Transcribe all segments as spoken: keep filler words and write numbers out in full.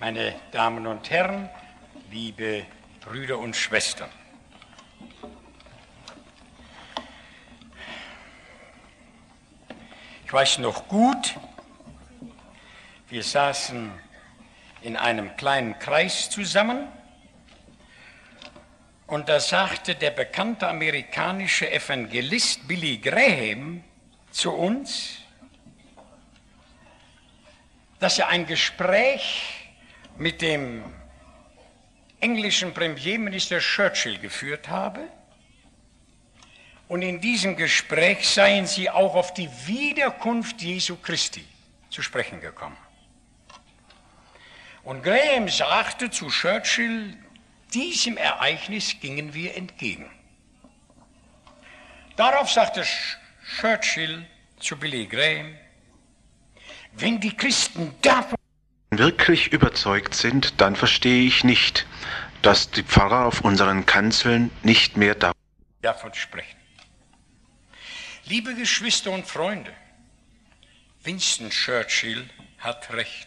meine Damen und Herren, liebe Brüder und Schwestern. Ich weiß noch gut, wir saßen in einem kleinen Kreis zusammen und da sagte der bekannte amerikanische Evangelist Billy Graham zu uns, dass er ein Gespräch mit dem englischen Premierminister Churchill geführt habe. Und in diesem Gespräch seien sie auch auf die Wiederkunft Jesu Christi zu sprechen gekommen. Und Graham sagte zu Churchill, diesem Ereignis gingen wir entgegen. Darauf sagte Churchill zu Billy Graham, wenn die Christen davon wirklich überzeugt sind, dann verstehe ich nicht, dass die Pfarrer auf unseren Kanzeln nicht mehr davon sprechen. Liebe Geschwister und Freunde, Winston Churchill hat recht.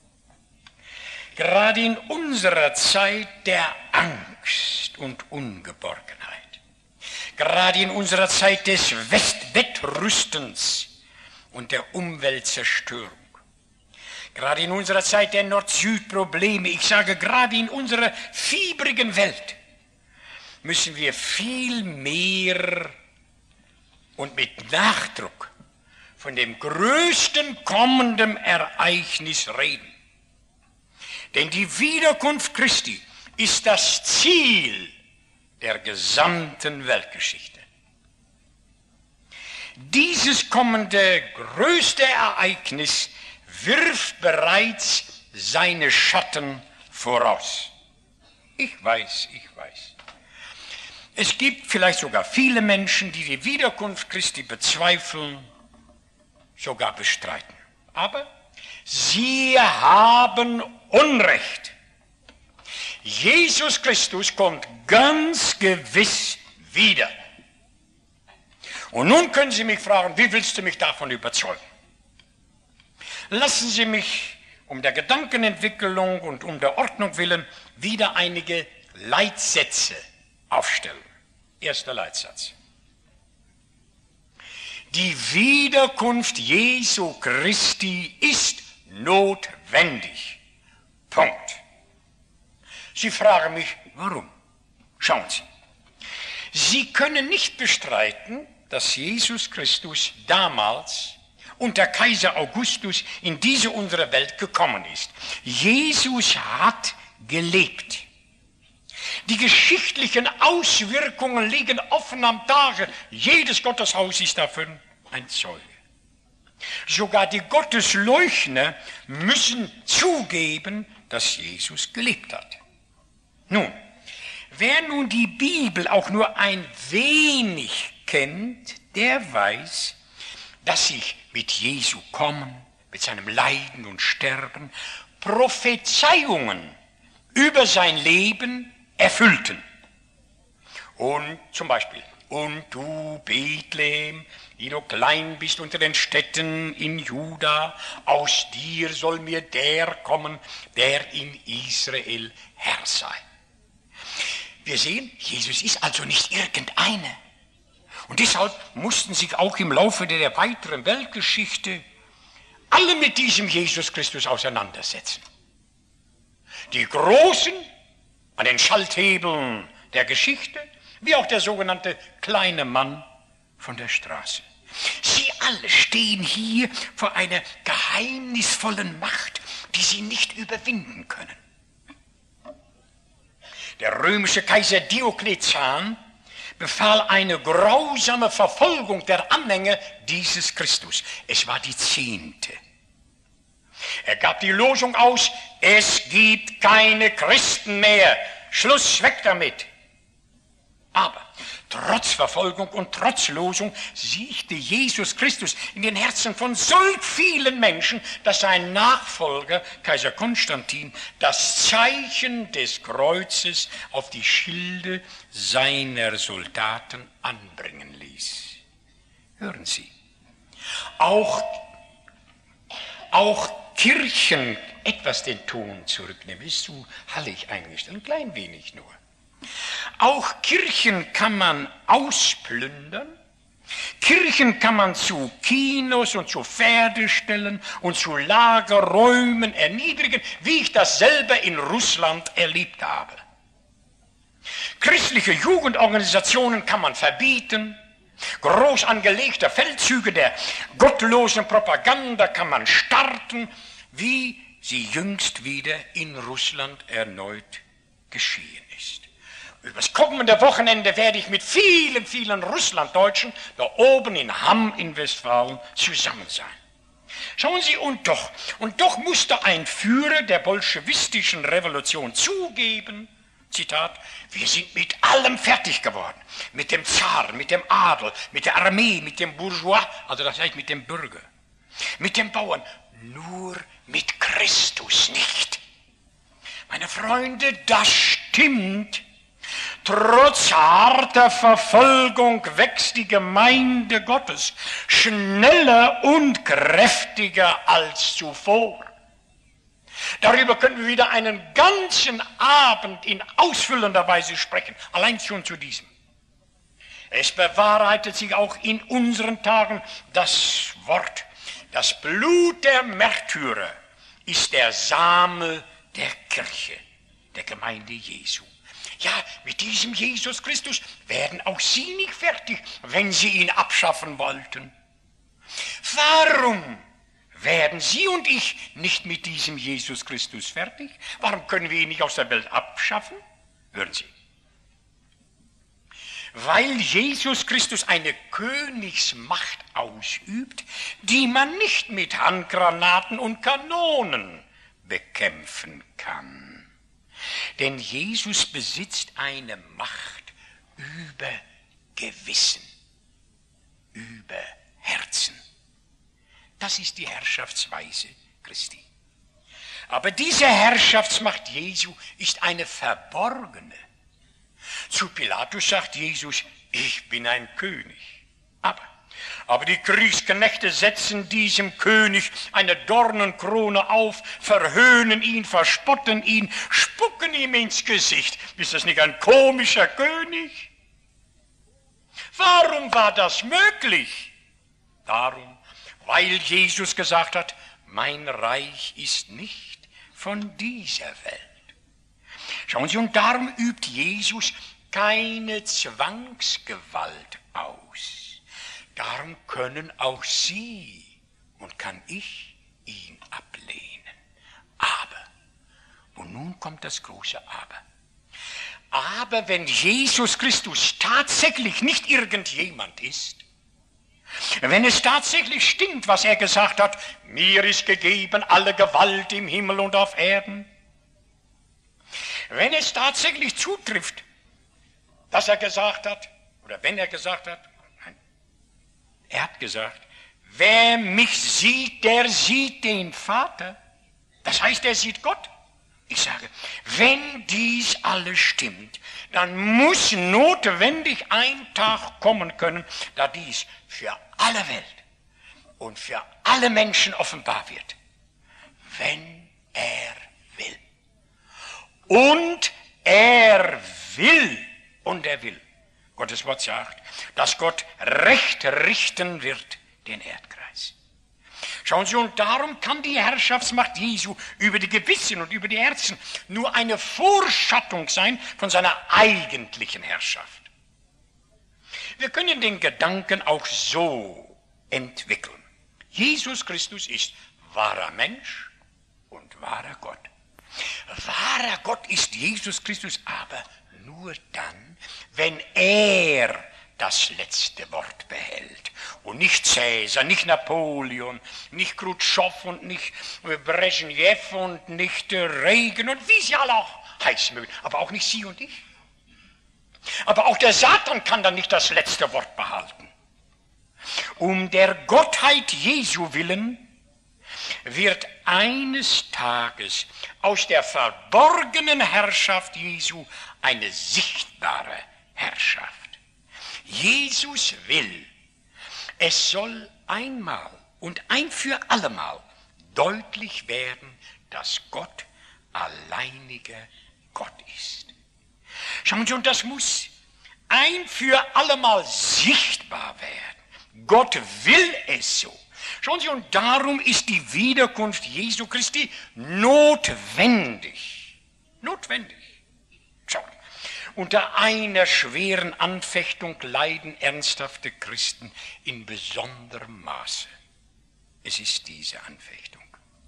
Gerade in unserer Zeit der Angst und Ungeborgenheit, gerade in unserer Zeit des Wettrüstens und der Umweltzerstörung, gerade in unserer Zeit der Nord-Süd-Probleme, ich sage gerade in unserer fiebrigen Welt, müssen wir viel mehr und mit Nachdruck von dem größten kommenden Ereignis reden. Denn die Wiederkunft Christi ist das Ziel der gesamten Weltgeschichte. Dieses kommende größte Ereignis wirft bereits seine Schatten voraus. Ich weiß, ich weiß. Es gibt vielleicht sogar viele Menschen, die die Wiederkunft Christi bezweifeln, sogar bestreiten. Aber sie haben Unrecht. Jesus Christus kommt ganz gewiss wieder. Und nun können Sie mich fragen, wie willst du mich davon überzeugen? Lassen Sie mich um der Gedankenentwicklung und um der Ordnung willen wieder einige Leitsätze aufstellen. Erster Leitsatz. Die Wiederkunft Jesu Christi ist notwendig. Punkt. Sie fragen mich, warum? Schauen Sie. Sie können nicht bestreiten, dass Jesus Christus damals unter Kaiser Augustus in diese unsere Welt gekommen ist. Jesus hat gelebt. Die geschichtlichen Auswirkungen liegen offen am Tage. Jedes Gotteshaus ist davon ein Zeuge. Sogar die Gottesleugner müssen zugeben, dass Jesus gelebt hat. Nun, wer nun die Bibel auch nur ein wenig kennt, der weiß, dass sich mit Jesu Kommen, mit seinem Leiden und Sterben, Prophezeiungen über sein Leben erfüllten. Und zum Beispiel, und du Bethlehem, die du klein bist unter den Städten in Juda, aus dir soll mir der kommen, der in Israel Herr sei. Wir sehen, Jesus ist also nicht irgendeiner. Und deshalb mussten sich auch im Laufe der weiteren Weltgeschichte alle mit diesem Jesus Christus auseinandersetzen. Die Großen an den Schalthebeln der Geschichte, wie auch der sogenannte kleine Mann von der Straße. Sie alle stehen hier vor einer geheimnisvollen Macht, die sie nicht überwinden können. Der römische Kaiser Diokletian befahl eine grausame Verfolgung der Anhänger dieses Christus. Es war die zehnte. Er gab die Losung aus, es gibt keine Christen mehr. Schluss, weg damit. Aber trotz Verfolgung und trotz Losung siegte Jesus Christus in den Herzen von so vielen Menschen, dass sein Nachfolger, Kaiser Konstantin, das Zeichen des Kreuzes auf die Schilde seiner Soldaten anbringen ließ. Hören Sie, auch, auch Kirchen etwas den Ton zurücknehmen, ist zu hallig eingestellt, ein klein wenig nur. Auch Kirchen kann man ausplündern, Kirchen kann man zu Kinos und zu Pferdeställen und zu Lagerräumen erniedrigen, wie ich das selber in Russland erlebt habe. Christliche Jugendorganisationen kann man verbieten, groß angelegte Feldzüge der gottlosen Propaganda kann man starten, wie sie jüngst wieder in Russland erneut geschehen ist. Übers kommende Wochenende werde ich mit vielen, vielen Russlanddeutschen da oben in Hamm in Westfalen zusammen sein. Schauen Sie, und doch, und doch musste ein Führer der bolschewistischen Revolution zugeben, Zitat, wir sind mit allem fertig geworden, mit dem Zar, mit dem Adel, mit der Armee, mit dem Bourgeois, also das heißt mit dem Bürger, mit dem Bauern, nur mit Christus nicht. Meine Freunde, das stimmt. Trotz harter Verfolgung wächst die Gemeinde Gottes schneller und kräftiger als zuvor. Darüber können wir wieder einen ganzen Abend in ausfüllender Weise sprechen, allein schon zu diesem. Es bewahrheitet sich auch in unseren Tagen das Wort, das Blut der Märtyrer ist der Same der Kirche, der Gemeinde Jesu. Ja, mit diesem Jesus Christus werden auch Sie nicht fertig, wenn Sie ihn abschaffen wollten. Warum werden Sie und ich nicht mit diesem Jesus Christus fertig? Warum können wir ihn nicht aus der Welt abschaffen? Hören Sie. Weil Jesus Christus eine Königsmacht ausübt, die man nicht mit Handgranaten und Kanonen bekämpfen kann. Denn Jesus besitzt eine Macht über Gewissen, über Herzen. Das ist die Herrschaftsweise Christi. Aber diese Herrschaftsmacht Jesu ist eine verborgene. Zu Pilatus sagt Jesus, ich bin ein König. Aber, aber die Kriegsknechte setzen diesem König eine Dornenkrone auf, verhöhnen ihn, verspotten ihn, spucken ihm ins Gesicht. Ist das nicht ein komischer König? Warum war das möglich? Darum, weil Jesus gesagt hat, mein Reich ist nicht von dieser Welt. Schauen Sie, und darum übt Jesus keine Zwangsgewalt aus. Darum können auch Sie und kann ich ihn ablehnen. Aber, und nun kommt das große Aber. Aber wenn Jesus Christus tatsächlich nicht irgendjemand ist, wenn es tatsächlich stimmt, was er gesagt hat, mir ist gegeben alle Gewalt im Himmel und auf Erden, wenn es tatsächlich zutrifft, dass er gesagt hat, oder wenn er gesagt hat, nein, er hat gesagt, wer mich sieht, der sieht den Vater. Das heißt, er sieht Gott. Ich sage, wenn dies alles stimmt, dann muss notwendig ein Tag kommen können, da dies für alle Welt und für alle Menschen offenbar wird, wenn er will. Und er will, und er will. Gottes Wort sagt, dass Gott recht richten wird den Erdkreis. Schauen Sie, und darum kann die Herrschaftsmacht Jesu über die Gewissen und über die Herzen nur eine Vorschattung sein von seiner eigentlichen Herrschaft. Wir können den Gedanken auch so entwickeln. Jesus Christus ist wahrer Mensch und wahrer Gott. Wahrer Gott ist Jesus Christus aber nur dann, wenn er das letzte Wort behält. Und nicht Cäsar, nicht Napoleon, nicht Khrushchev und nicht Brezhnev und nicht Reagan und wie sie alle auch heißen mögen. Aber auch nicht Sie und ich. Aber auch der Satan kann dann nicht das letzte Wort behalten. Um der Gottheit Jesu willen wird eines Tages aus der verborgenen Herrschaft Jesu eine sichtbare Herrschaft. Jesus will, es soll einmal und ein für allemal deutlich werden, dass Gott alleiniger Gott ist. Schauen Sie, und das muss ein für allemal sichtbar werden. Gott will es so. Schauen Sie, und darum ist die Wiederkunft Jesu Christi notwendig. Notwendig. Schauen Sie. Unter einer schweren Anfechtung leiden ernsthafte Christen in besonderem Maße. Es ist diese Anfechtung.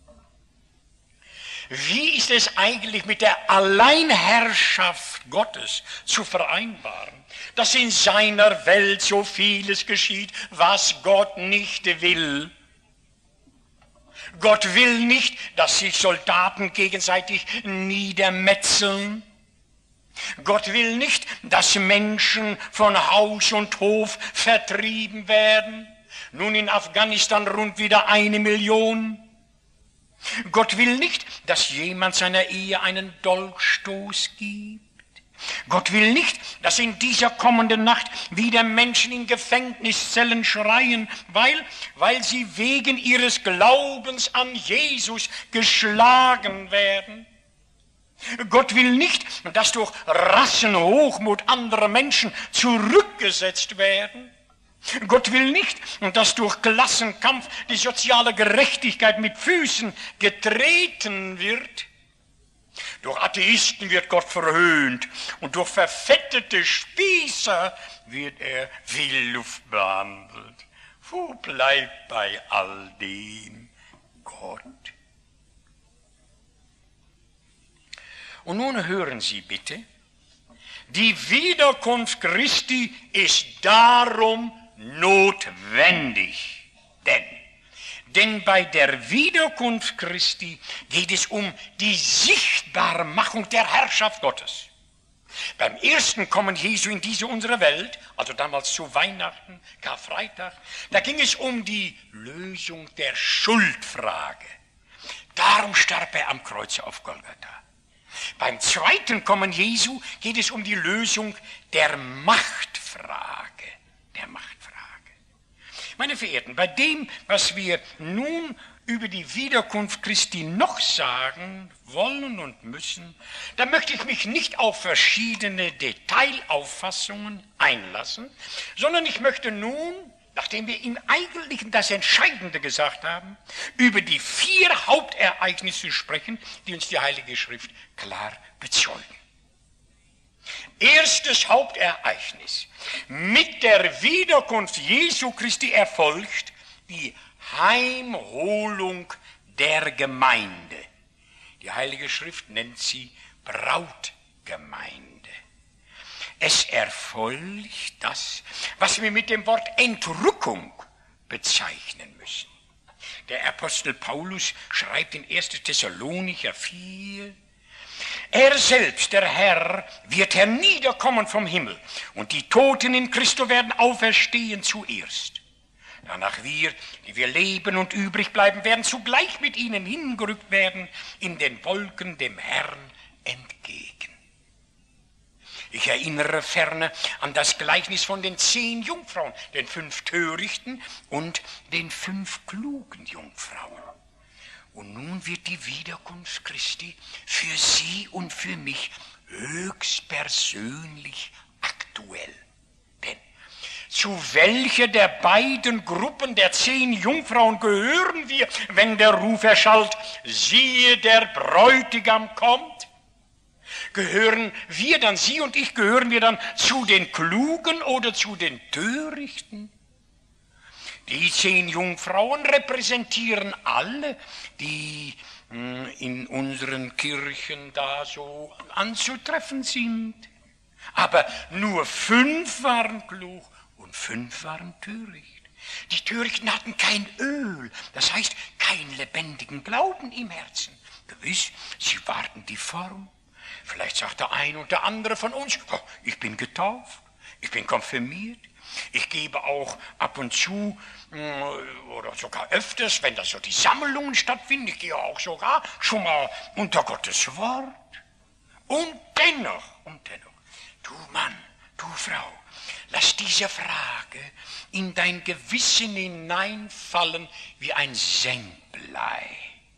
Wie ist es eigentlich mit der Alleinherrschaft Gottes zu vereinbaren, dass in seiner Welt so vieles geschieht, was Gott nicht will? Gott will nicht, dass sich Soldaten gegenseitig niedermetzeln. Gott will nicht, dass Menschen von Haus und Hof vertrieben werden. Nun in Afghanistan rund wieder eine Million. Gott will nicht, dass jemand seiner Ehe einen Dolchstoß gibt. Gott will nicht, dass in dieser kommenden Nacht wieder Menschen in Gefängniszellen schreien, weil, weil sie wegen ihres Glaubens an Jesus geschlagen werden. Gott will nicht, dass durch Rassenhochmut andere Menschen zurückgesetzt werden. Gott will nicht, dass durch Klassenkampf die soziale Gerechtigkeit mit Füßen getreten wird. Durch Atheisten wird Gott verhöhnt und durch verfettete Spießer wird er wie Luft behandelt. Wo bleibt bei all dem Gott? Und nun hören Sie bitte, die Wiederkunft Christi ist darum notwendig, denn, denn bei der Wiederkunft Christi geht es um die Sichtbarmachung der Herrschaft Gottes. Beim ersten Kommen Jesu in diese unsere Welt, also damals zu Weihnachten, Karfreitag, da ging es um die Lösung der Schuldfrage. Darum starb er am Kreuze auf Golgatha. Beim zweiten Kommen Jesu geht es um die Lösung der Machtfrage. Der Machtfrage. Meine Verehrten, bei dem, was wir nun über die Wiederkunft Christi noch sagen wollen und müssen, da möchte ich mich nicht auf verschiedene Detailauffassungen einlassen, sondern ich möchte nun, nachdem wir im Eigentlichen das Entscheidende gesagt haben, über die vier Hauptereignisse sprechen, die uns die Heilige Schrift klar bezeugen. Erstes Hauptereignis. Mit der Wiederkunft Jesu Christi erfolgt die Heimholung der Gemeinde. Die Heilige Schrift nennt sie Brautgemeinde. Es erfolgt das, was wir mit dem Wort Entrückung bezeichnen müssen. Der Apostel Paulus schreibt in erster Thessalonicher vier, er selbst, der Herr, wird herniederkommen vom Himmel und die Toten in Christo werden auferstehen zuerst. Danach wir, die wir leben und übrig bleiben, werden zugleich mit ihnen hingerückt werden in den Wolken dem Herrn entgegen. Ich erinnere ferner an das Gleichnis von den zehn Jungfrauen, den fünf törichten und den fünf klugen Jungfrauen. Und nun wird die Wiederkunft Christi für Sie und für mich höchstpersönlich aktuell. Denn zu welcher der beiden Gruppen der zehn Jungfrauen gehören wir, wenn der Ruf erschallt, siehe, der Bräutigam kommt? Gehören wir dann, Sie und ich, gehören wir dann zu den Klugen oder zu den Törichten? Die zehn Jungfrauen repräsentieren alle, die in unseren Kirchen da so anzutreffen sind. Aber nur fünf waren klug und fünf waren töricht. Die Törichten hatten kein Öl, das heißt keinen lebendigen Glauben im Herzen. Gewiss, sie warten die Form. Vielleicht sagt der eine und der andere von uns, oh, ich bin getauft, ich bin konfirmiert. Ich gebe auch ab und zu oder sogar öfters, wenn da so die Sammlungen stattfinden, ich gehe auch sogar schon mal unter Gottes Wort. Und dennoch, und dennoch, du Mann, du Frau, lass diese Frage in dein Gewissen hineinfallen wie ein Sengblei.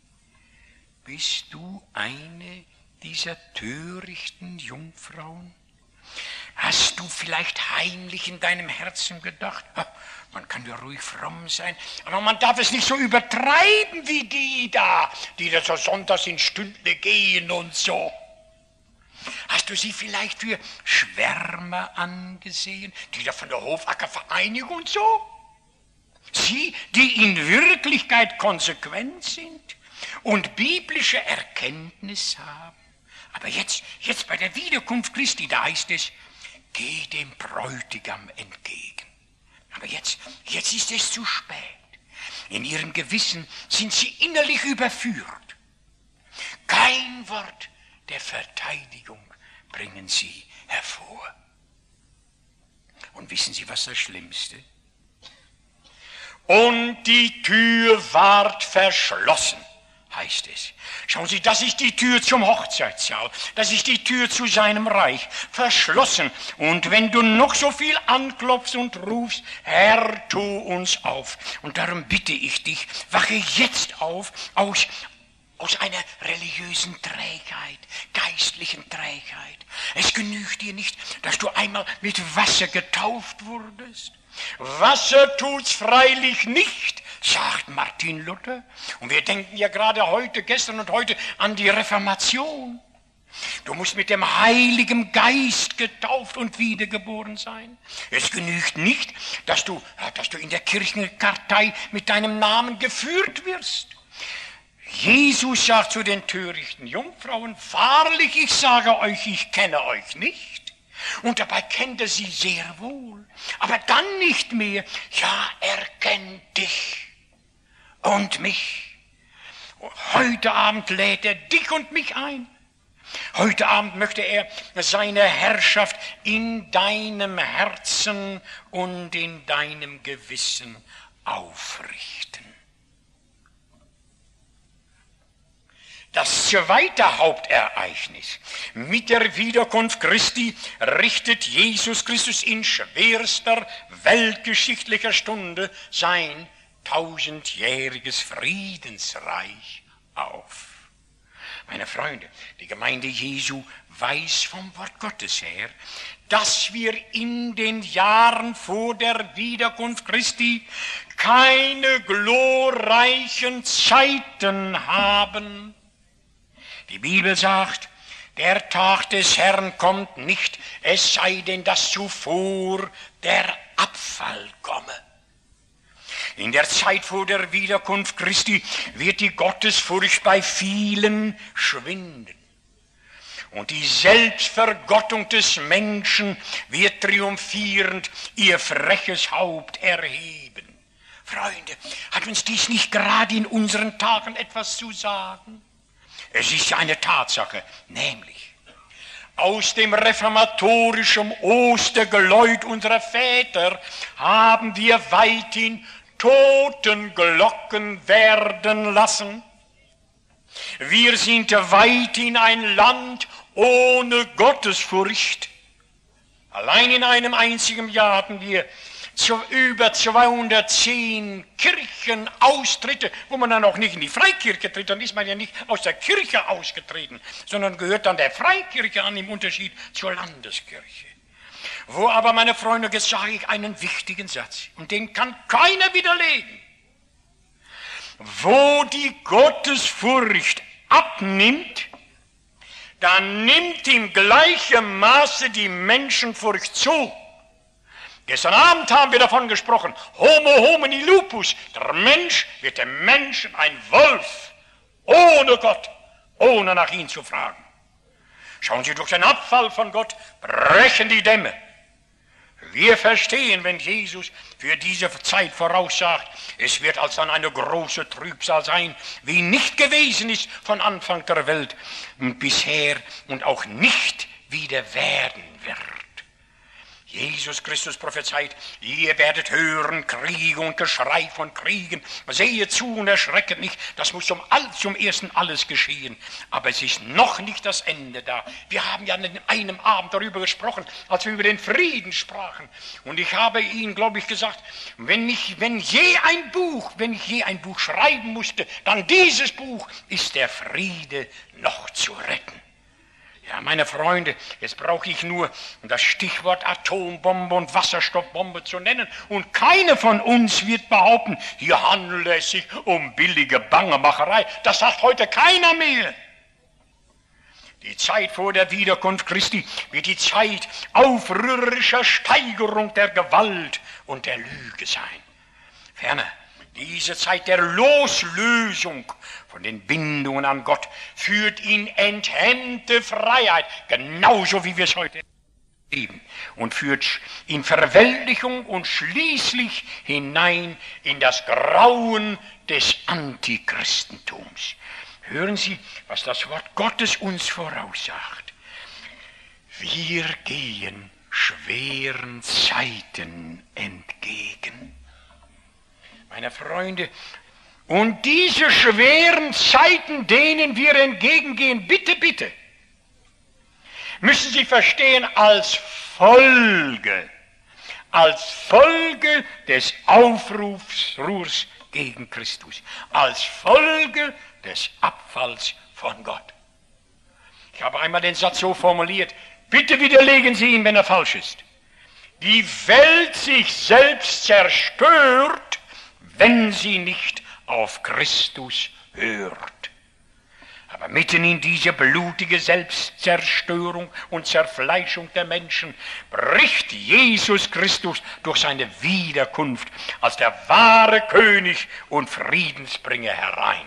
Bist du eine dieser törichten Jungfrauen? Hast du vielleicht heimlich in deinem Herzen gedacht, man kann ja ruhig fromm sein, aber man darf es nicht so übertreiben wie die da, die da so sonntags in Stündle gehen und so. Hast du sie vielleicht für Schwärmer angesehen, die da von der Hofackervereinigung und so? Sie, die in Wirklichkeit konsequent sind und biblische Erkenntnis haben. Aber jetzt, jetzt bei der Wiederkunft Christi, da heißt es, geh dem Bräutigam entgegen. Aber jetzt, jetzt ist es zu spät. In ihrem Gewissen sind sie innerlich überführt. Kein Wort der Verteidigung bringen sie hervor. Und wissen Sie, was das Schlimmste? Und die Tür ward verschlossen, heißt es. Schauen Sie, das ist die Tür zum Hochzeitssaal, das ist die Tür zu seinem Reich, verschlossen. Und wenn du noch so viel anklopfst und rufst, Herr, tu uns auf. Und darum bitte ich dich, wache jetzt auf aus, aus einer religiösen Trägheit, geistlichen Trägheit. Es genügt dir nicht, dass du einmal mit Wasser getauft wurdest. Wasser tut's freilich nicht, sagt Martin Luther. Und wir denken ja gerade heute, gestern und heute an die Reformation. Du musst mit dem Heiligen Geist getauft und wiedergeboren sein. Es genügt nicht, dass du, dass du in der Kirchenkartei mit deinem Namen geführt wirst. Jesus sagt zu den törichten Jungfrauen, wahrlich, ich sage euch, ich kenne euch nicht. Und dabei kennt er sie sehr wohl. Aber dann nicht mehr, ja, er kennt dich und mich. Heute Abend lädt er dich und mich ein. Heute Abend möchte er seine Herrschaft in deinem Herzen und in deinem Gewissen aufrichten. Das zweite Hauptereignis mit der Wiederkunft Christi richtet Jesus Christus in schwerster weltgeschichtlicher Stunde sein tausendjähriges Friedensreich auf. Meine Freunde, die Gemeinde Jesu weiß vom Wort Gottes her, dass wir in den Jahren vor der Wiederkunft Christi keine glorreichen Zeiten haben. Die Bibel sagt, der Tag des Herrn kommt nicht, es sei denn, dass zuvor der Abfall komme. In der Zeit vor der Wiederkunft Christi wird die Gottesfurcht bei vielen schwinden. Und die Selbstvergottung des Menschen wird triumphierend ihr freches Haupt erheben. Freunde, hat uns dies nicht gerade in unseren Tagen etwas zu sagen? Es ist ja eine Tatsache, nämlich aus dem reformatorischen Ostergeläut unserer Väter haben wir weithin Totenglocken werden lassen. Wir sind weithin ein Land ohne Gottesfurcht. Allein in einem einzigen Jahr hatten wir zu über zweihundertzehn Kirchenaustritte, wo man dann auch nicht in die Freikirche tritt, dann ist man ja nicht aus der Kirche ausgetreten, sondern gehört dann der Freikirche an, im Unterschied zur Landeskirche. Wo aber, meine Freunde, jetzt sage ich einen wichtigen Satz, und den kann keiner widerlegen. Wo die Gottesfurcht abnimmt, dann nimmt im gleichen Maße die Menschenfurcht zu. Gestern Abend haben wir davon gesprochen, Homo homini lupus, der Mensch wird dem Menschen ein Wolf, ohne Gott, ohne nach ihm zu fragen. Schauen Sie, durch den Abfall von Gott brechen die Dämme. Wir verstehen, wenn Jesus für diese Zeit voraussagt, es wird alsdann eine große Trübsal sein, wie nicht gewesen ist von Anfang der Welt bisher und auch nicht wieder werden wird. Jesus Christus prophezeit, ihr werdet hören Kriege und Geschrei von Kriegen. Sehet zu und erschrecket nicht, das muss zum, zum Ersten alles geschehen. Aber es ist noch nicht das Ende da. Wir haben ja an einem Abend darüber gesprochen, als wir über den Frieden sprachen. Und ich habe Ihnen, glaube ich, gesagt, wenn ich, wenn je ein Buch, wenn ich je ein Buch schreiben musste, dann dieses Buch ist der Friede noch zu retten. Ja, meine Freunde, jetzt brauche ich nur das Stichwort Atombombe und Wasserstoffbombe zu nennen. Und keine von uns wird behaupten, hier handelt es sich um billige Bangemacherei. Das sagt heute keiner mehr. Die Zeit vor der Wiederkunft Christi wird die Zeit aufrührerischer Steigerung der Gewalt und der Lüge sein. Ferner, diese Zeit der Loslösung von den Bindungen an Gott führt in enthemmte Freiheit, genauso wie wir es heute leben, und führt in Verweltlichung und schließlich hinein in das Grauen des Antichristentums. Hören Sie, was das Wort Gottes uns voraussagt. Wir gehen schweren Zeiten entgegen. Meine Freunde, und diese schweren Zeiten, denen wir entgegengehen, bitte, bitte, müssen Sie verstehen als Folge, als Folge des Aufrufs gegen Christus, als Folge des Abfalls von Gott. Ich habe einmal den Satz so formuliert, bitte widerlegen Sie ihn, wenn er falsch ist. Die Welt sich selbst zerstört, wenn sie nicht auf Christus hört. Aber mitten in diese blutige Selbstzerstörung und Zerfleischung der Menschen bricht Jesus Christus durch seine Wiederkunft als der wahre König und Friedensbringer herein.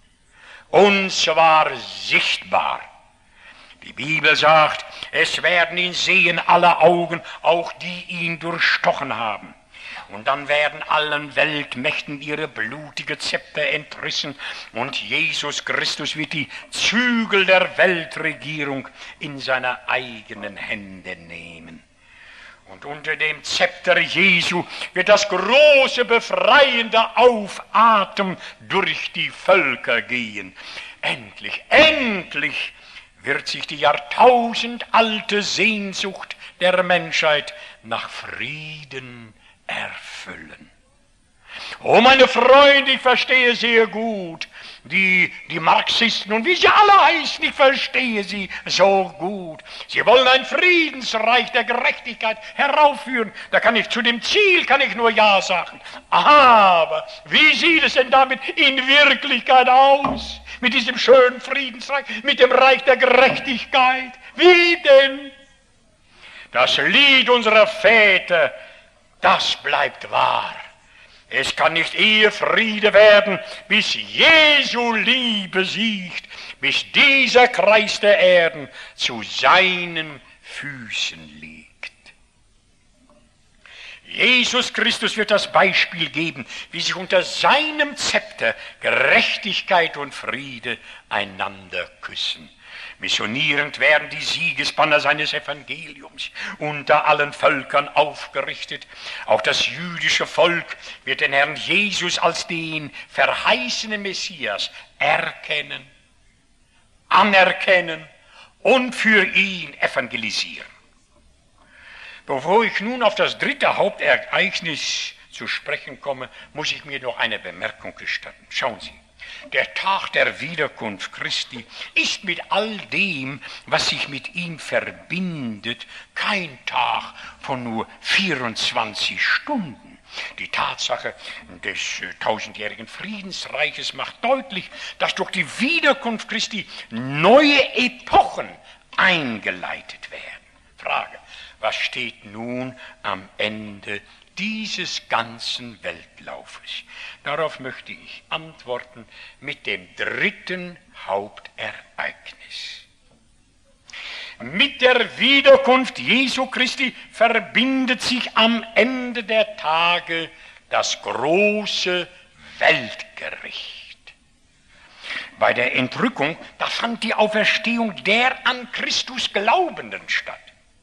Und zwar sichtbar. Die Bibel sagt, es werden ihn sehen alle Augen, auch die ihn durchstochen haben. Und dann werden allen Weltmächten ihre blutige Zepter entrissen und Jesus Christus wird die Zügel der Weltregierung in seine eigenen Hände nehmen. Und unter dem Zepter Jesu wird das große befreiende Aufatmen durch die Völker gehen. Endlich, endlich wird sich die jahrtausendalte Sehnsucht der Menschheit nach Frieden erfüllen. Oh, meine Freunde, ich verstehe sehr gut die, die Marxisten und wie sie alle heißen, ich verstehe sie so gut. Sie wollen ein Friedensreich der Gerechtigkeit heraufführen. Da kann ich zu dem Ziel, kann ich nur Ja sagen. Aber wie sieht es denn damit in Wirklichkeit aus? Mit diesem schönen Friedensreich, mit dem Reich der Gerechtigkeit? Wie denn? Das Lied unserer Väter, das bleibt wahr. Es kann nicht eher Friede werden, bis Jesu Liebe siegt, bis dieser Kreis der Erden zu seinen Füßen liegt. Jesus Christus wird das Beispiel geben, wie sich unter seinem Zepter Gerechtigkeit und Friede einander küssen. Missionierend werden die Siegesbanner seines Evangeliums unter allen Völkern aufgerichtet. Auch das jüdische Volk wird den Herrn Jesus als den verheißenen Messias erkennen, anerkennen und für ihn evangelisieren. Bevor ich nun auf das dritte Hauptereignis zu sprechen komme, muss ich mir noch eine Bemerkung gestatten. Schauen Sie. Der Tag der Wiederkunft Christi ist mit all dem, was sich mit ihm verbindet, kein Tag von nur vierundzwanzig Stunden. Die Tatsache des äh, tausendjährigen Friedensreiches macht deutlich, dass durch die Wiederkunft Christi neue Epochen eingeleitet werden. Frage, was steht nun am Ende dieses ganzen Weltlaufes? Darauf möchte ich antworten mit dem dritten Hauptereignis. Mit der Wiederkunft Jesu Christi verbindet sich am Ende der Tage das große Weltgericht. Bei der Entrückung, da fand die Auferstehung der an Christus Glaubenden statt.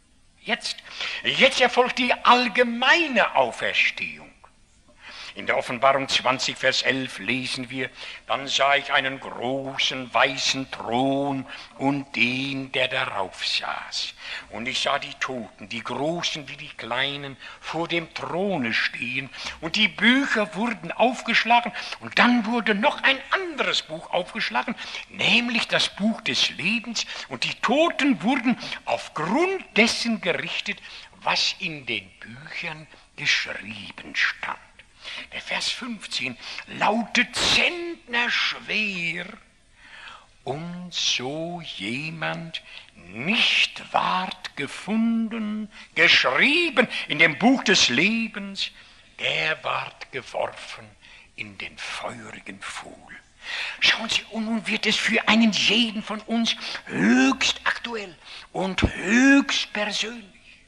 Jetzt, jetzt erfolgt die allgemeine Auferstehung. In der Offenbarung zwanzig, Vers elf lesen wir, dann sah ich einen großen weißen Thron und den, der darauf saß. Und ich sah die Toten, die Großen wie die Kleinen, vor dem Throne stehen. Und die Bücher wurden aufgeschlagen. Und dann wurde noch ein anderes Buch aufgeschlagen, nämlich das Buch des Lebens. Und die Toten wurden aufgrund dessen gerichtet, was in den Büchern geschrieben stand. Der Vers fünfzehn lautet zentnerschwer: Und so jemand nicht ward gefunden, geschrieben in dem Buch des Lebens, der ward geworfen in den feurigen Pfuhl. Schauen Sie, und nun wird es für einen jeden von uns höchst aktuell und höchst persönlich.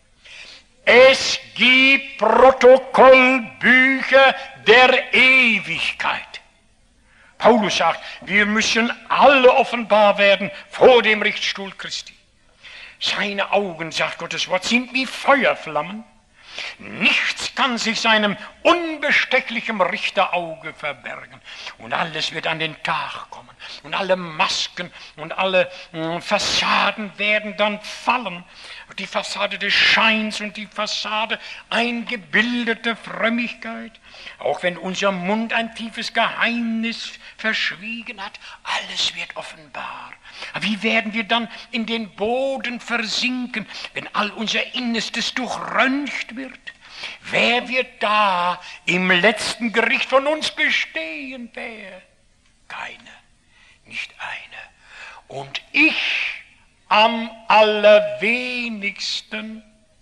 Es gibt Protokollbücher der Ewigkeit. Paulus sagt, wir müssen alle offenbar werden vor dem Richtstuhl Christi. Seine Augen, sagt Gottes Wort, sind wie Feuerflammen. Nichts kann sich seinem unbestechlichen Richterauge verbergen. Und alles wird an den Tag kommen. Und alle Masken und alle äh, Fassaden werden dann fallen. Die Fassade des Scheins und die Fassade eingebildeter Frömmigkeit. Auch wenn unser Mund ein tiefes Geheimnis verschwiegen hat, alles wird offenbar. Wie werden wir dann in den Boden versinken, wenn all unser Innerstes durchröntgt wird? Wer wird da im letzten Gericht von uns bestehen? Wer? Keiner, nicht einer. Und ich am allerwenigsten.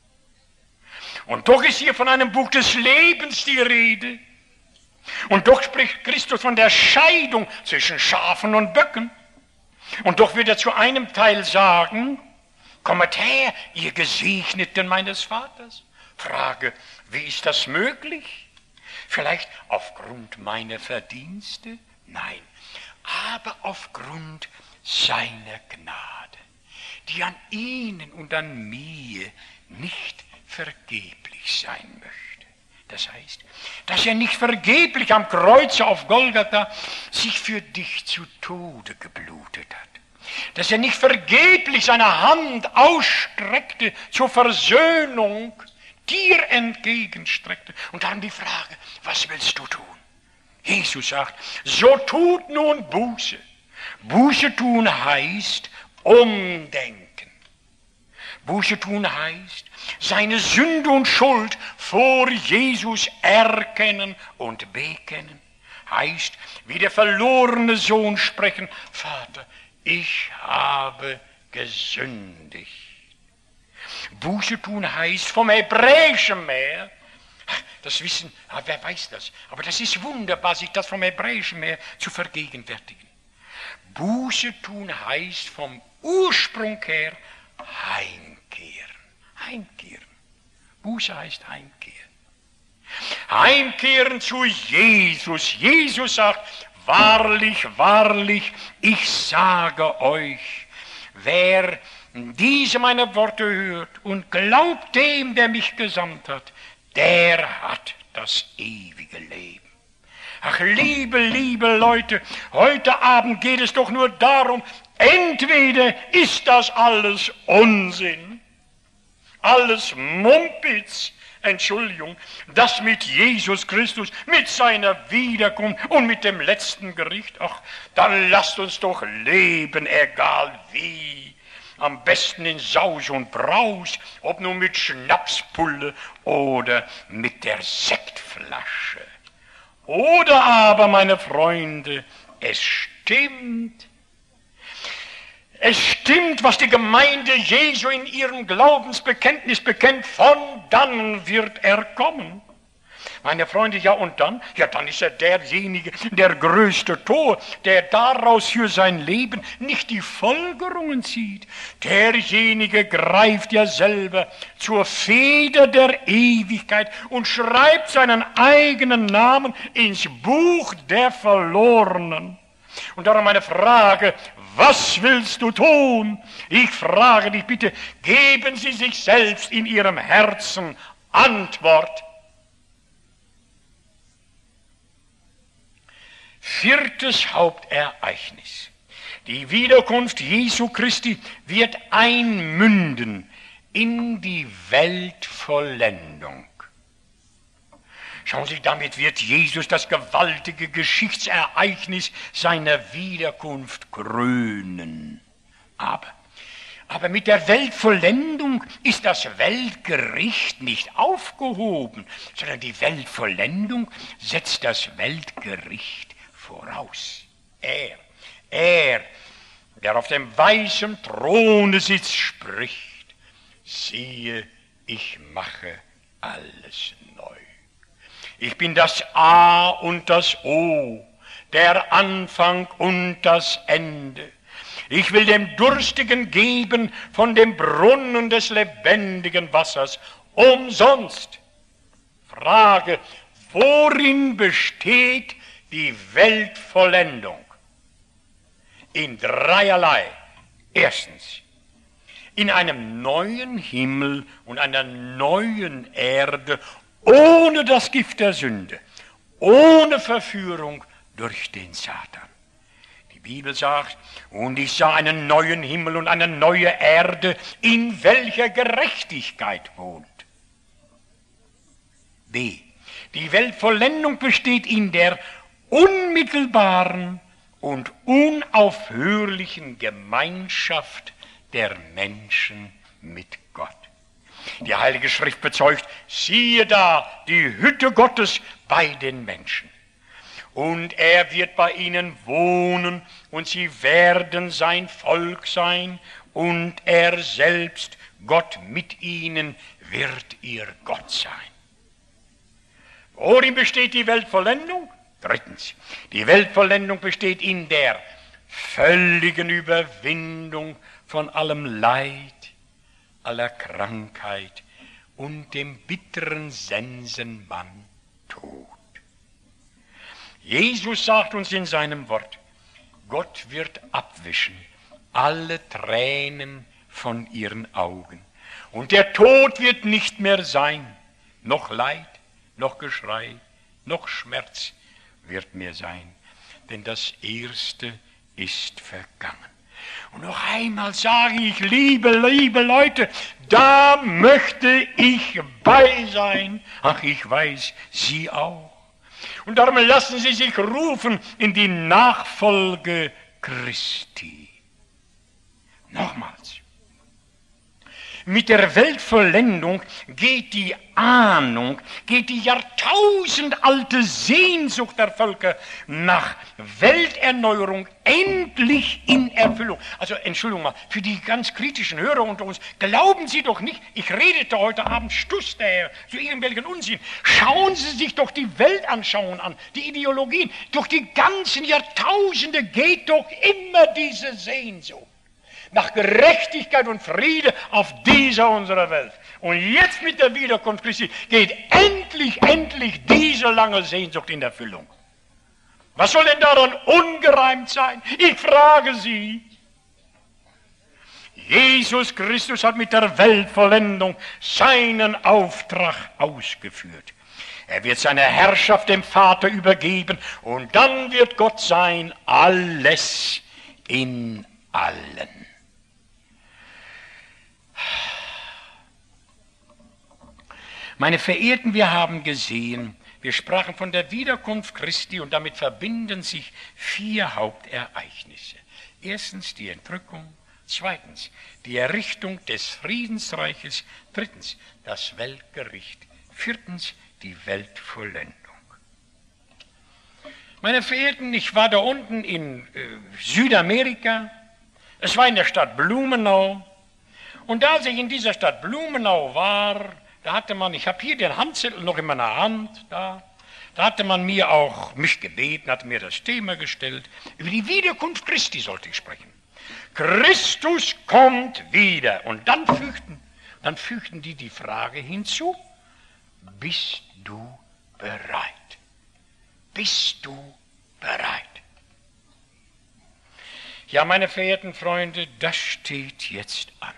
Und doch ist hier von einem Buch des Lebens die Rede. Und doch spricht Christus von der Scheidung zwischen Schafen und Böcken. Und doch wird er zu einem Teil sagen, kommet her, ihr Gesegneten meines Vaters. Frage, wie ist das möglich? Vielleicht aufgrund meiner Verdienste? Nein, aber aufgrund seiner Gnade, die an Ihnen und an mir nicht vergeblich sein möchte. Das heißt, dass er nicht vergeblich am Kreuze auf Golgatha sich für dich zu Tode geblutet hat. Dass er nicht vergeblich seine Hand ausstreckte zur Versöhnung, dir entgegenstreckte. Und dann die Frage, was willst du tun? Jesus sagt, so tut nun Buße. Buße tun heißt umdenken. Buße tun heißt, seine Sünde und Schuld vor Jesus erkennen und bekennen. Heißt, wie der verlorene Sohn sprechen, Vater, ich habe gesündigt. Buße tun heißt vom Hebräischen her, das wissen, wer weiß das, aber das ist wunderbar, sich das vom Hebräischen her zu vergegenwärtigen. Buße tun heißt vom Ursprung her heimkehren. Heimkehren. Buße heißt heimkehren. Heimkehren zu Jesus. Jesus sagt, wahrlich, wahrlich, ich sage euch, wer diese meine Worte hört und glaubt dem, der mich gesandt hat, der hat das ewige Leben. Ach, liebe, liebe Leute, heute Abend geht es doch nur darum, entweder ist das alles Unsinn, alles Mumpitz, Entschuldigung, das mit Jesus Christus, mit seiner Wiederkunft und mit dem letzten Gericht, ach, dann lasst uns doch leben, egal wie. Am besten in Saus und Braus, ob nun mit Schnapspulle oder mit der Sektflasche. Oder aber, meine Freunde, es stimmt, es stimmt, was die Gemeinde Jesu in ihrem Glaubensbekenntnis bekennt, von dann wird er kommen. Meine Freunde, ja und dann? Ja, dann ist er derjenige, der größte Tor, der daraus für sein Leben nicht die Folgerungen zieht. Derjenige greift ja selber zur Feder der Ewigkeit und schreibt seinen eigenen Namen ins Buch der Verlorenen. Und darum meine Frage, was willst du tun? Ich frage dich bitte, geben Sie sich selbst in Ihrem Herzen Antwort. Viertes Hauptereignis. Die Wiederkunft Jesu Christi wird einmünden in die Weltvollendung. Schauen Sie, damit wird Jesus das gewaltige Geschichtsereignis seiner Wiederkunft krönen. Aber, aber mit der Weltvollendung ist das Weltgericht nicht aufgehoben, sondern die Weltvollendung setzt das Weltgericht voraus. Er, er, der auf dem weißen Throne sitzt, spricht: Siehe, ich mache alles neu. Ich bin das A und das O, der Anfang und das Ende. Ich will dem Durstigen geben von dem Brunnen des lebendigen Wassers, umsonst. Frage, worin besteht die Weltvollendung? In dreierlei. Erstens, in einem neuen Himmel und einer neuen Erde, ohne das Gift der Sünde, ohne Verführung durch den Satan. Die Bibel sagt, und ich sah einen neuen Himmel und eine neue Erde, in welcher Gerechtigkeit wohnt. B. Die Weltvollendung besteht in der unmittelbaren und unaufhörlichen Gemeinschaft der Menschen mit Gott. Die Heilige Schrift bezeugt, siehe da, die Hütte Gottes bei den Menschen. Und er wird bei ihnen wohnen, und sie werden sein Volk sein, und er selbst, Gott mit ihnen, wird ihr Gott sein. Worin besteht die Weltvollendung? Drittens, die Weltvollendung besteht in der völligen Überwindung von allem Leid, aller Krankheit und dem bitteren Sensenmann Tod. Jesus sagt uns in seinem Wort, Gott wird abwischen alle Tränen von ihren Augen. Und der Tod wird nicht mehr sein, noch Leid, noch Geschrei, noch Schmerz wird mehr sein, denn das Erste ist vergangen. Und noch einmal sage ich, liebe, liebe Leute, da möchte ich bei sein. Ach, ich weiß, Sie auch. Und darum lassen Sie sich rufen in die Nachfolge Christi. Nochmals. Mit der Weltvollendung geht die Ahnung, geht die jahrtausendalte Sehnsucht der Völker nach Welterneuerung endlich in Erfüllung. Also, Entschuldigung mal, für die ganz kritischen Hörer unter uns, glauben Sie doch nicht, ich redete heute Abend Stuss daher zu irgendwelchen Unsinn. Schauen Sie sich doch die Weltanschauungen an, die Ideologien. Durch die ganzen Jahrtausende geht doch immer diese Sehnsucht nach Gerechtigkeit und Friede auf dieser unserer Welt. Und jetzt mit der Wiederkunft Christi geht endlich, endlich diese lange Sehnsucht in Erfüllung. Was soll denn daran ungereimt sein? Ich frage Sie. Jesus Christus hat mit der Weltvollendung seinen Auftrag ausgeführt. Er wird seine Herrschaft dem Vater übergeben und dann wird Gott sein Alles in allen. Meine Verehrten, wir haben gesehen, wir sprachen von der Wiederkunft Christi und damit verbinden sich vier Hauptereignisse. Erstens die Entrückung, zweitens die Errichtung des Friedensreiches, drittens das Weltgericht, viertens die Weltvollendung. Meine Verehrten, ich war da unten in äh, Südamerika, es war in der Stadt Blumenau, und als ich in dieser Stadt Blumenau war, da hatte man, ich habe hier den Handzettel noch in meiner Hand, da, da hatte man mir auch mich gebeten, hatte mir das Thema gestellt, über die Wiederkunft Christi sollte ich sprechen. Christus kommt wieder. Und dann fügten, dann fügten die die Frage hinzu, bist du bereit? Bist du bereit? Ja, meine verehrten Freunde, das steht jetzt an.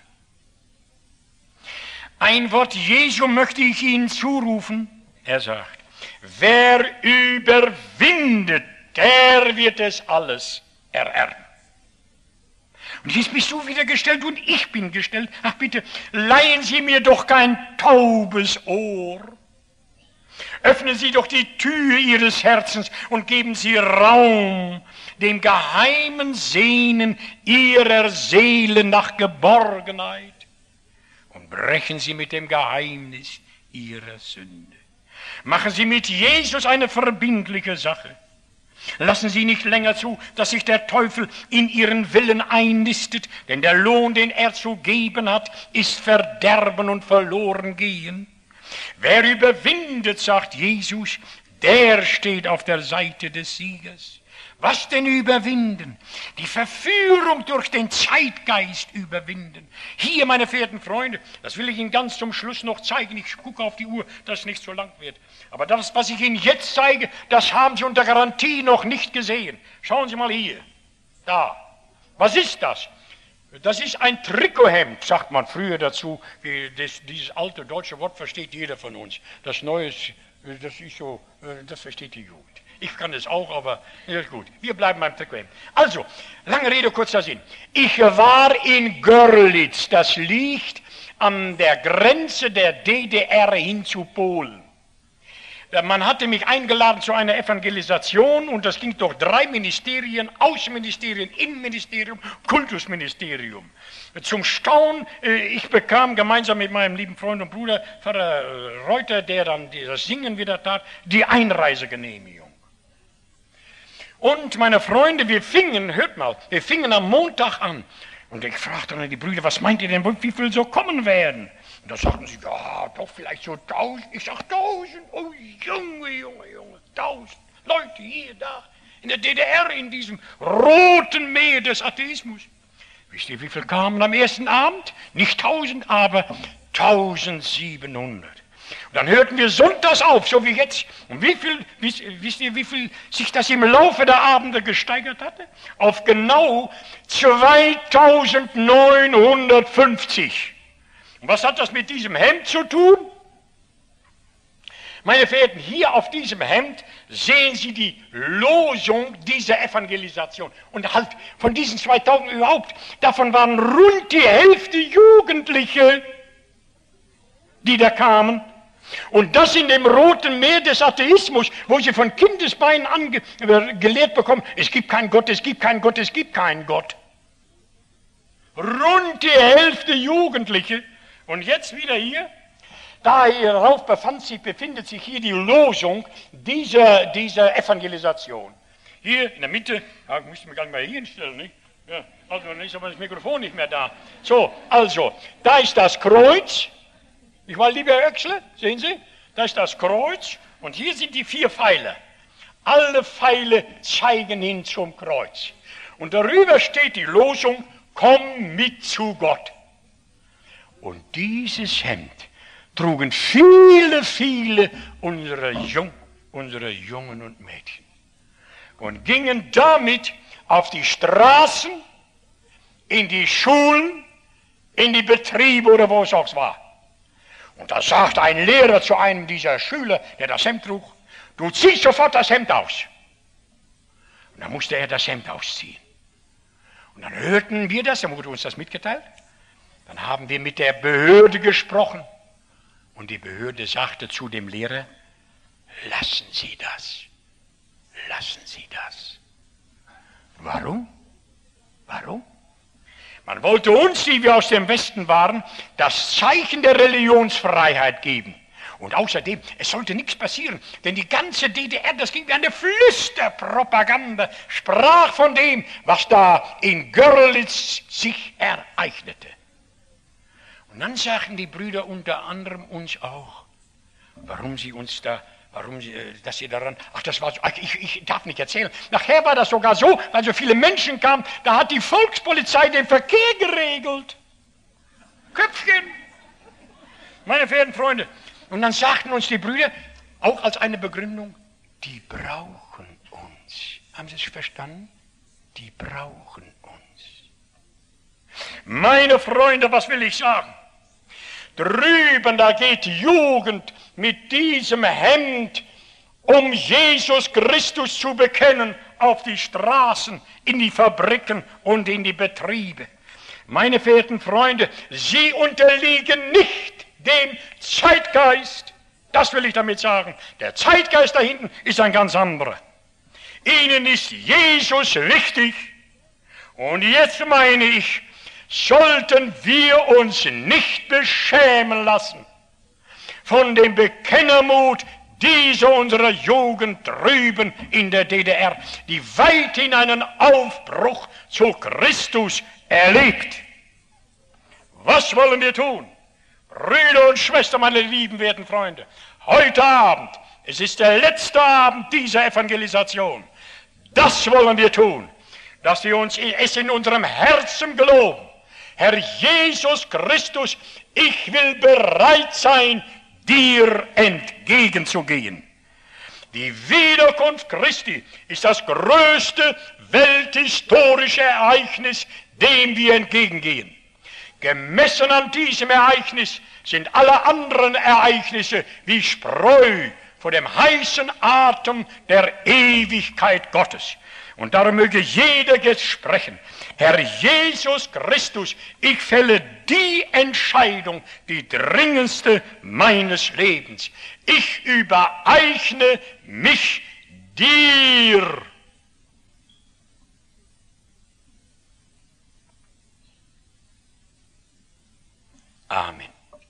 Ein Wort Jesu möchte ich Ihnen zurufen. Er sagt, wer überwindet, der wird es alles ererben. Und jetzt bist du wieder gestellt und ich bin gestellt. Ach bitte, leihen Sie mir doch kein taubes Ohr. Öffnen Sie doch die Tür Ihres Herzens und geben Sie Raum dem geheimen Sehnen Ihrer Seele nach Geborgenheit und brechen Sie mit dem Geheimnis Ihrer Sünde. Machen Sie mit Jesus eine verbindliche Sache. Lassen Sie nicht länger zu, dass sich der Teufel in Ihren Willen einnistet, denn der Lohn, den er zu geben hat, ist Verderben und verloren gehen. Wer überwindet, sagt Jesus, der steht auf der Seite des Siegers. Was denn überwinden? Die Verführung durch den Zeitgeist überwinden. Hier, meine verehrten Freunde, das will ich Ihnen ganz zum Schluss noch zeigen. Ich gucke auf die Uhr, dass es nicht so lang wird. Aber das, was ich Ihnen jetzt zeige, das haben Sie unter Garantie noch nicht gesehen. Schauen Sie mal hier. Da. Was ist das? Das ist ein Trikothemd, sagt man früher dazu. Das, dieses alte deutsche Wort versteht jeder von uns. Das Neue, das ist so, das versteht die Jugend. Ich kann es auch, aber ja, gut. Wir bleiben beim Trikothemd. Also, lange Rede, kurzer Sinn. Ich war in Görlitz, das liegt an der Grenze der D D R hin zu Polen. Man hatte mich eingeladen zu einer Evangelisation und das ging durch drei Ministerien, Außenministerium, Innenministerium, Kultusministerium. Zum Staunen, ich bekam gemeinsam mit meinem lieben Freund und Bruder, Pfarrer Reuter, der dann das Singen wieder tat, die Einreisegenehmigung. Und meine Freunde, wir fingen, hört mal, wir fingen am Montag an. Und ich fragte dann die Brüder, was meint ihr denn, wie viel so kommen werden? Und da sagten sie, ja, doch vielleicht so tausend. Ich sag tausend, oh Junge, Junge, Junge, tausend Leute hier, da, in der D D R, in diesem roten Meer des Atheismus. Wisst ihr, wie viel kamen am ersten Abend? Nicht tausend, aber tausendsiebenhundert. Und dann hörten wir sonntags auf, so wie jetzt. Und wie viel, wisst, wisst ihr, wie viel sich das im Laufe der Abende gesteigert hatte? Auf genau zweitausendneunhundertfünfzig. Und was hat das mit diesem Hemd zu tun? Meine Verehrten, hier auf diesem Hemd sehen Sie die Losung dieser Evangelisation. Und halt von diesen zweitausend überhaupt, davon waren rund die Hälfte Jugendliche, die da kamen. Und das in dem roten Meer des Atheismus, wo sie von Kindesbeinen an gelehrt bekommen, es gibt keinen Gott, es gibt keinen Gott, es gibt keinen Gott. Rund die Hälfte Jugendliche. Und jetzt wieder hier, da hierauf befand sich, befindet sich hier die Losung dieser, dieser Evangelisation. Hier in der Mitte, ja, ich müsste mich gar nicht mehr hier hinstellen, nicht? Ja, also dann ist aber das Mikrofon nicht mehr da. So, also, da ist das Kreuz. Ich war lieber Herr Oechsle, sehen Sie, da ist das Kreuz und hier sind die vier Pfeile. Alle Pfeile zeigen hin zum Kreuz. Und darüber steht die Losung, komm mit zu Gott. Und dieses Hemd trugen viele, viele unserer, Jung, unserer Jungen und Mädchen und gingen damit auf die Straßen, in die Schulen, in die Betriebe oder wo es auch war. Und da sagt ein Lehrer zu einem dieser Schüler, der das Hemd trug, du ziehst sofort das Hemd aus. Und dann musste er das Hemd ausziehen. Und dann hörten wir das, dann wurde uns das mitgeteilt. Dann haben wir mit der Behörde gesprochen. Und die Behörde sagte zu dem Lehrer, lassen Sie das, lassen Sie das. Warum? Warum? Man wollte uns, die wir aus dem Westen waren, das Zeichen der Religionsfreiheit geben. Und außerdem, es sollte nichts passieren, denn die ganze D D R, das ging wie eine Flüsterpropaganda, sprach von dem, was da in Görlitz sich ereignete. Und dann sagten die Brüder unter anderem uns auch, warum sie uns da, warum sie, dass sie daran, ach das war so, ich, ich darf nicht erzählen. Nachher war das sogar so, weil so viele Menschen kamen, da hat die Volkspolizei den Verkehr geregelt. Köpfchen. Meine verehrten Freunde. Und dann sagten uns die Brüder, auch als eine Begründung, die brauchen uns. Haben Sie es verstanden? Die brauchen uns. Meine Freunde, was will ich sagen? Drüben, da geht die Jugend mit diesem Hemd, um Jesus Christus zu bekennen, auf die Straßen, in die Fabriken und in die Betriebe. Meine verehrten Freunde, sie unterliegen nicht dem Zeitgeist. Das will ich damit sagen. Der Zeitgeist da hinten ist ein ganz anderer. Ihnen ist Jesus wichtig. Und jetzt meine ich, sollten wir uns nicht beschämen lassen von dem Bekennermut dieser unserer Jugend drüben in der D D R, die weithin einen Aufbruch zu Christus erlebt. Was wollen wir tun? Brüder und Schwestern, meine lieben werten Freunde, heute Abend, es ist der letzte Abend dieser Evangelisation, das wollen wir tun, dass wir uns es in unserem Herzen geloben. Herr Jesus Christus, ich will bereit sein, dir entgegenzugehen. Die Wiederkunft Christi ist das größte welthistorische Ereignis, dem wir entgegengehen. Gemessen an diesem Ereignis sind alle anderen Ereignisse wie Spreu vor dem heißen Atem der Ewigkeit Gottes. Und darum möge jeder jetzt sprechen: Herr Jesus Christus, ich fälle die Entscheidung, die dringendste meines Lebens. Ich übereigne mich dir. Amen.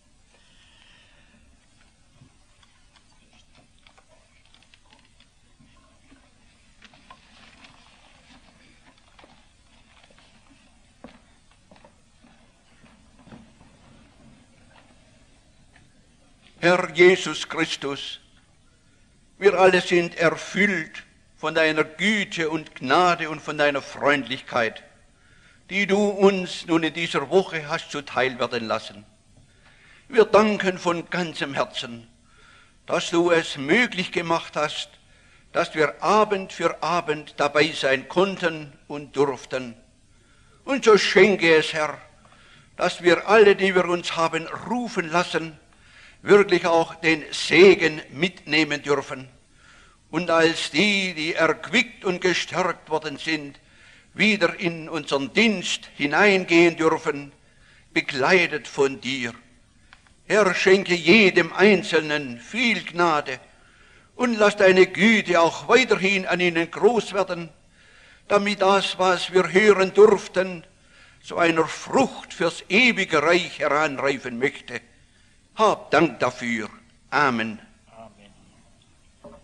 Herr Jesus Christus, wir alle sind erfüllt von deiner Güte und Gnade und von deiner Freundlichkeit, die du uns nun in dieser Woche hast zuteil werden lassen. Wir danken von ganzem Herzen, dass du es möglich gemacht hast, dass wir Abend für Abend dabei sein konnten und durften. Und so schenke es, Herr, dass wir alle, die wir uns haben rufen lassen, wirklich auch den Segen mitnehmen dürfen und als die, die erquickt und gestärkt worden sind, wieder in unseren Dienst hineingehen dürfen, begleitet von dir. Herr, schenke jedem Einzelnen viel Gnade und lass deine Güte auch weiterhin an ihnen groß werden, damit das, was wir hören durften, zu einer Frucht fürs ewige Reich heranreifen möchte. Hab Dank dafür. Amen. Amen.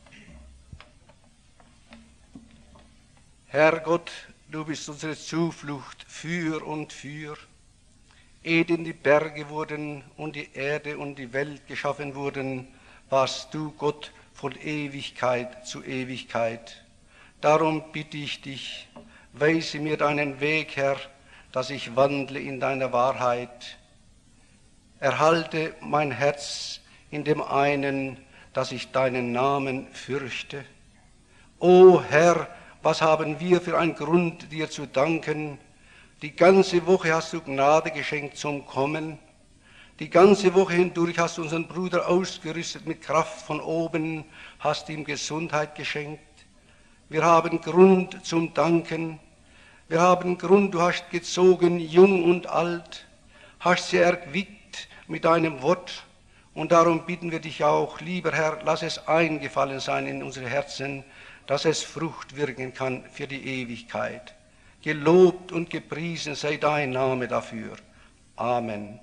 Herr Gott, du bist unsere Zuflucht für und für. Ehe denn die Berge wurden und die Erde und die Welt geschaffen wurden, warst du Gott von Ewigkeit zu Ewigkeit. Darum bitte ich dich, weise mir deinen Weg, Herr, dass ich wandle in deiner Wahrheit. Erhalte mein Herz in dem einen, dass ich deinen Namen fürchte. O Herr, was haben wir für einen Grund, dir zu danken? Die ganze Woche hast du Gnade geschenkt zum Kommen. Die ganze Woche hindurch hast du unseren Bruder ausgerüstet mit Kraft von oben, hast ihm Gesundheit geschenkt. Wir haben Grund zum Danken. Wir haben Grund, du hast gezogen, jung und alt, hast sie erquickt mit deinem Wort, und darum bitten wir dich auch, lieber Herr, lass es eingefallen sein in unsere Herzen, dass es Frucht wirken kann für die Ewigkeit. Gelobt und gepriesen sei dein Name dafür. Amen.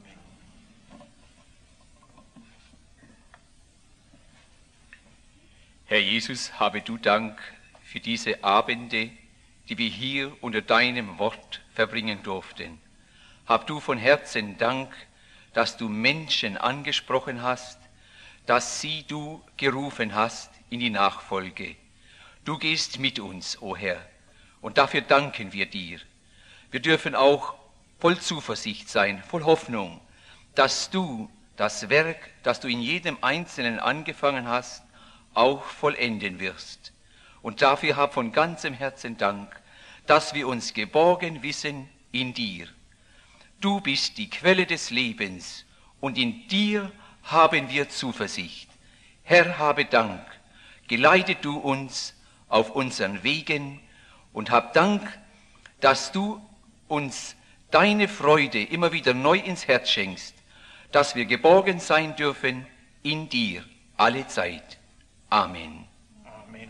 Herr Jesus, habe du Dank für diese Abende, die wir hier unter deinem Wort verbringen durften. Hab du von Herzen Dank, dass du Menschen angesprochen hast, dass sie du gerufen hast in die Nachfolge. Du gehst mit uns, o Herr, und dafür danken wir dir. Wir dürfen auch voll Zuversicht sein, voll Hoffnung, dass du das Werk, das du in jedem Einzelnen angefangen hast, auch vollenden wirst. Und dafür hab von ganzem Herzen Dank, dass wir uns geborgen wissen in dir. Du bist die Quelle des Lebens und in dir haben wir Zuversicht. Herr, habe Dank, geleite du uns auf unseren Wegen und hab Dank, dass du uns deine Freude immer wieder neu ins Herz schenkst, dass wir geborgen sein dürfen in dir alle Zeit. Amen. Amen.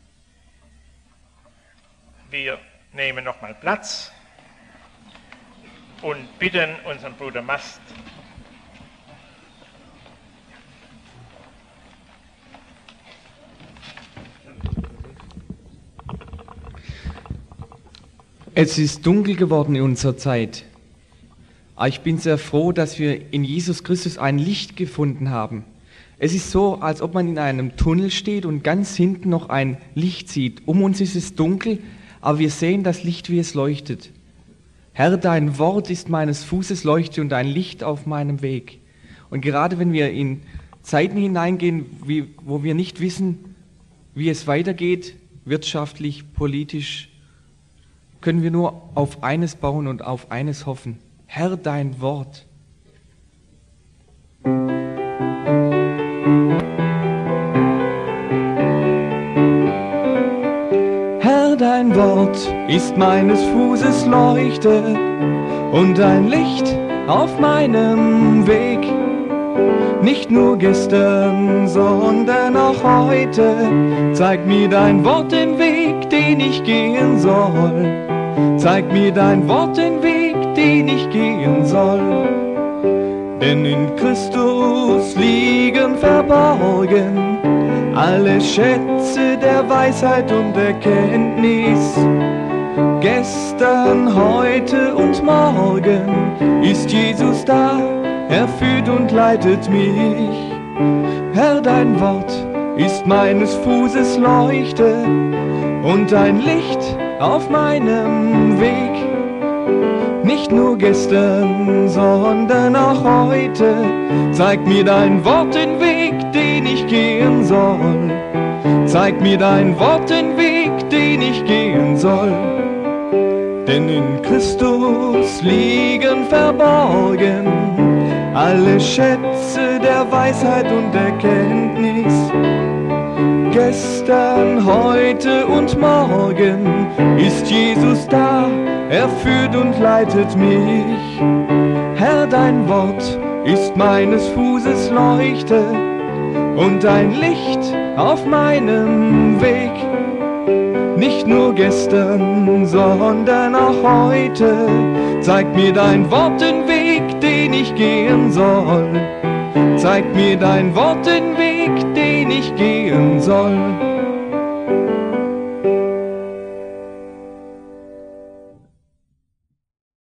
Wir nehmen nochmal Platz und bitten unseren Bruder Mast, es ist dunkel geworden in unserer Zeit. Aber ich bin sehr froh, dass wir in Jesus Christus ein Licht gefunden haben. Es ist so, als ob man in einem Tunnel steht und ganz hinten noch ein Licht sieht. Um uns ist es dunkel, aber wir sehen das Licht, wie es leuchtet. Herr, dein Wort ist meines Fußes Leuchte und ein Licht auf meinem Weg. Und gerade wenn wir in Zeiten hineingehen, wie, wo wir nicht wissen, wie es weitergeht, wirtschaftlich, politisch, können wir nur auf eines bauen und auf eines hoffen. Herr, dein Wort. Herr, dein Wort ist meines Fußes Leuchte und ein Licht auf meinem Weg. Nicht nur gestern, sondern auch heute. Zeig mir dein Wort den Weg, den ich gehen soll. Zeig mir dein Wort den Weg, den ich gehen soll. Denn in Christus liegen verborgen alle Schätze der Weisheit und Erkenntnis. Gestern, heute und morgen ist Jesus da, er führt und leitet mich. Herr, dein Wort ist meines Fußes Leuchte und ein Licht auf meinem Weg. Nicht nur gestern, sondern auch heute. Zeig mir dein Wort den Weg, den ich gehen soll. Zeig mir dein Wort den Weg, den ich gehen soll. Denn in Christus liegen verborgen alle Schätze der Weisheit und Erkenntnis. Gestern, heute und morgen ist Jesus da, er führt und leitet mich. Herr, dein Wort ist meines Fußes Leuchte und ein Licht auf meinem Weg. Nicht nur gestern, sondern auch heute. Zeig mir dein Wort den Weg, den ich gehen soll. Zeig mir dein Wort den Weg, den ich gehen soll.